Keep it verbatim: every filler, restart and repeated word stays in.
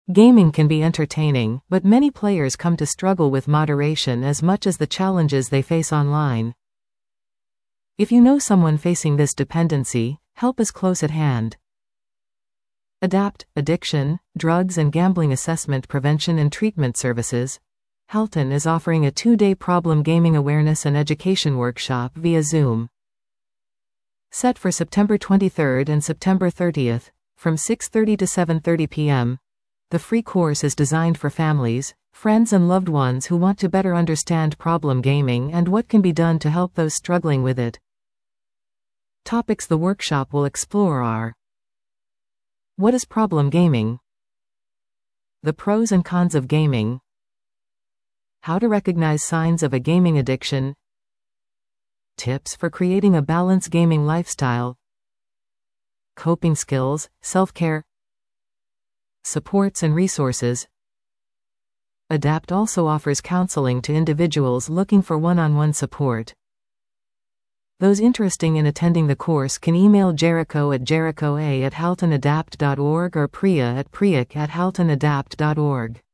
Gaming can be entertaining, but many players come to struggle with moderation as much as the challenges they face online. If you know someone facing this dependency, help is close at hand. Adapt, Addiction, Drugs and Gambling Assessment Prevention and Treatment Services. Halton is offering a two-day problem gaming awareness and education workshop via Zoom. Set for September twenty-third and September thirtieth, from six thirty to seven thirty p m The free course is designed for families, friends and loved ones who want to better understand problem gaming and what can be done to help those struggling with it. Topics the workshop will explore are: what is problem gaming? The pros and cons of gaming. How to recognize signs of a gaming addiction. Tips for creating a balanced gaming lifestyle. Coping skills, self-care. Supports and resources. Adapt also offers counseling to individuals looking for one-on-one support. Those interested in attending the course can email Jericho at jerichoa at haltonadapt dot org or Priya at priyak at haltonadapt dot org.